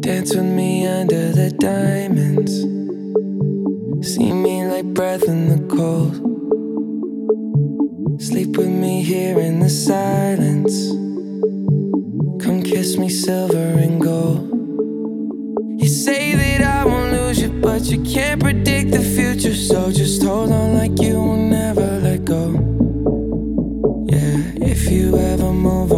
Dance with me under the diamonds. See me like breath in the cold. Sleep with me here in the silence. Come kiss me silver and gold. You say that I won't lose you, but you can't predict the future. So just hold on like you will never let go. Yeah, if you ever move